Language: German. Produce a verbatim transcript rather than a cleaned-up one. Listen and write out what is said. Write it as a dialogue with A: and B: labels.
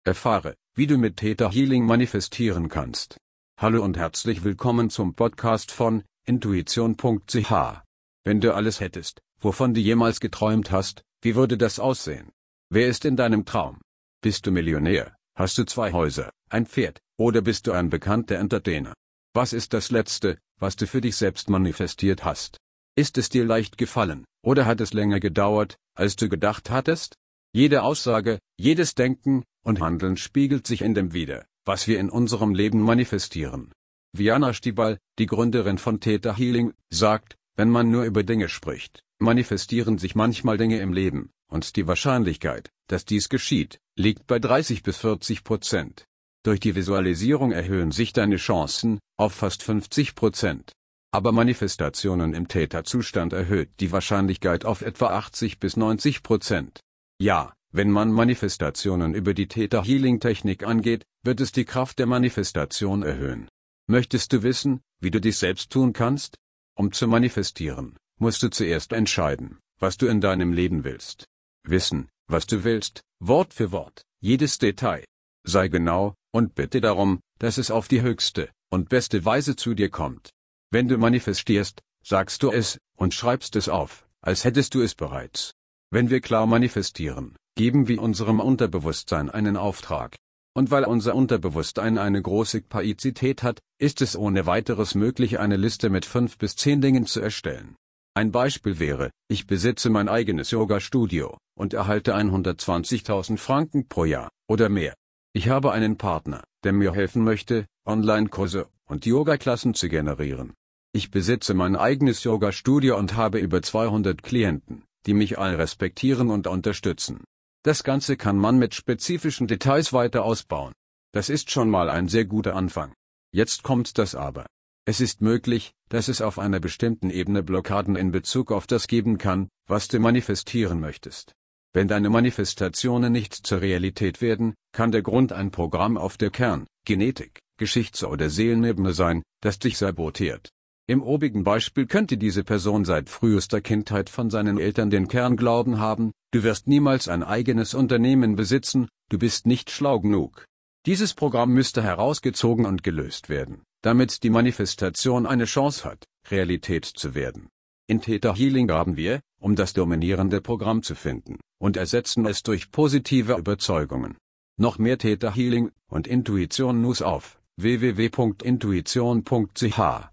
A: Erfahre, wie du mit Theta Healing manifestieren kannst. Hallo und herzlich willkommen zum Podcast von Intuition punkt c h. Wenn du alles hättest, wovon du jemals geträumt hast, wie würde das aussehen? Wer ist in deinem Traum? Bist du Millionär? Hast du zwei Häuser, ein Pferd, oder bist du ein bekannter Entertainer? Was ist das Letzte, was du für dich selbst manifestiert hast? Ist es dir leicht gefallen, oder hat es länger gedauert, als du gedacht hattest? Jede Aussage, jedes Denken und Handeln spiegelt sich in dem wider, was wir in unserem Leben manifestieren. Viana Stibal, die Gründerin von Theta Healing, sagt, wenn man nur über Dinge spricht, manifestieren sich manchmal Dinge im Leben, und die Wahrscheinlichkeit, dass dies geschieht, liegt bei dreißig bis vierzig Prozent. Durch die Visualisierung erhöhen sich deine Chancen auf fast fünfzig Prozent. Aber Manifestationen im Theta-Zustand erhöht die Wahrscheinlichkeit auf etwa achtzig bis neunzig Prozent. Ja, wenn man Manifestationen über die Theta Healing Technik angeht, wird es die Kraft der Manifestation erhöhen. Möchtest du wissen, wie du dies selbst tun kannst? Um zu manifestieren, musst du zuerst entscheiden, was du in deinem Leben willst. Wissen, was du willst, Wort für Wort, jedes Detail. Sei genau, und bitte darum, dass es auf die höchste und beste Weise zu dir kommt. Wenn du manifestierst, sagst du es, und schreibst es auf, als hättest du es bereits. Wenn wir klar manifestieren, geben wir unserem Unterbewusstsein einen Auftrag. Und weil unser Unterbewusstsein eine große Kapazität hat, ist es ohne weiteres möglich, eine Liste mit fünf bis zehn Dingen zu erstellen. Ein Beispiel wäre, ich besitze mein eigenes Yoga-Studio und erhalte hundertzwanzigtausend Franken pro Jahr oder mehr. Ich habe einen Partner, der mir helfen möchte, Online-Kurse und Yoga-Klassen zu generieren. Ich besitze mein eigenes Yoga-Studio und habe über zweihundert Klienten, die mich all respektieren und unterstützen. Das Ganze kann man mit spezifischen Details weiter ausbauen. Das ist schon mal ein sehr guter Anfang. Jetzt kommt das Aber. Es ist möglich, dass es auf einer bestimmten Ebene Blockaden in Bezug auf das geben kann, was du manifestieren möchtest. Wenn deine Manifestationen nicht zur Realität werden, kann der Grund ein Programm auf der Kern-, Genetik-, Geschichts- oder Seelenebene sein, das dich sabotiert. Im obigen Beispiel könnte diese Person seit frühester Kindheit von seinen Eltern den Kernglauben haben, du wirst niemals ein eigenes Unternehmen besitzen, du bist nicht schlau genug. Dieses Programm müsste herausgezogen und gelöst werden, damit die Manifestation eine Chance hat, Realität zu werden. In Theta Healing graben wir, um das dominierende Programm zu finden, und ersetzen es durch positive Überzeugungen. Noch mehr Theta Healing und Intuition News auf w w w punkt intuition punkt c h.